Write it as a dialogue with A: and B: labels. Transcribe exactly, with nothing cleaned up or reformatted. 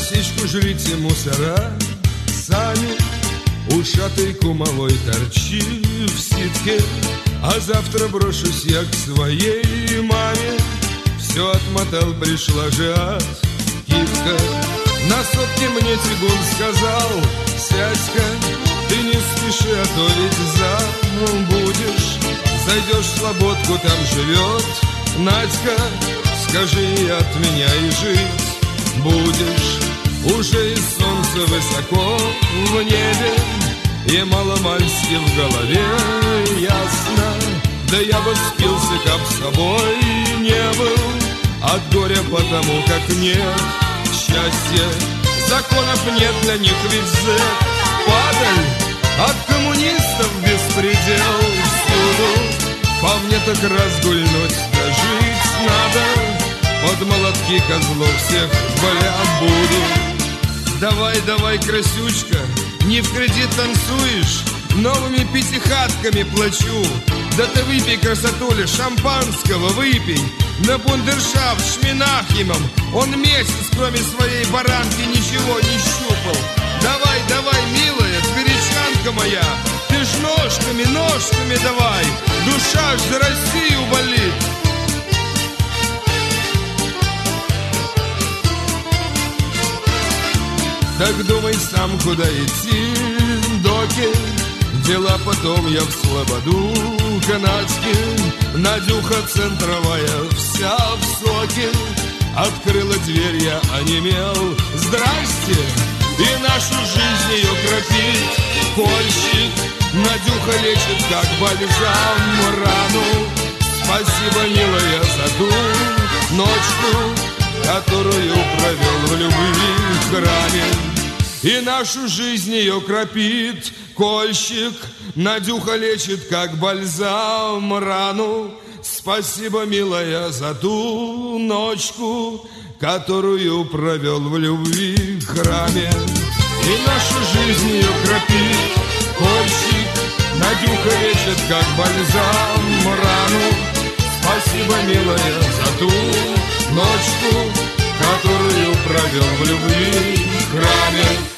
A: Просечку жрите мусора сами, ушатой кумовой торчи в ситке. А завтра брошусь я к своей маме. Все отмотал, пришла же от Китка. На сопке мне тягун сказал: сядь-ка, ты не спеши, а то ведь забудешь. Зайдешь в слободку, там живет Надька. Скажи ей от меня и жить будешь. Уже и солнце высоко в небе, и маломальски в голове ясно. Да я бы спился, как с собой не был, от горя потому, как нет счастья. Законов нет для них, ведь зэк падаль, от коммунистов беспредел всюду. По мне так разгульнуть да жить надо, под молотки козлов всех бля буду. Давай, давай, красючка, не в кредит танцуешь, новыми пятихатками плачу. Да ты выпей, красотуля, шампанского выпей. На бундершафт Шминахимом он месяц, кроме своей баранки, ничего не щупал. Давай, давай, милая, тверичанка моя, ты ж ножками, ножками давай, душа ж за Россию болит. Так думай сам, куда идти, доки. Дела потом я в слободу канадский. Надюха центровая, вся в соке. Открыла дверь, я онемел. Здрасте! И нашу жизнь ее кропит кольщик. Надюха лечит, как бальзам, рану. Спасибо, милая, за ту ночку, которую провел в любви храме. И нашу жизнь ее кропит кольщик. Надюха лечит, как бальзам, рану. Спасибо, милая, за ту ночку, которую провел в любви храме. И нашу жизнь ее кропит кольщик. Надюха лечит, как бальзам, рану. Спасибо, милая, за ту ночку, которую провел в любви храме.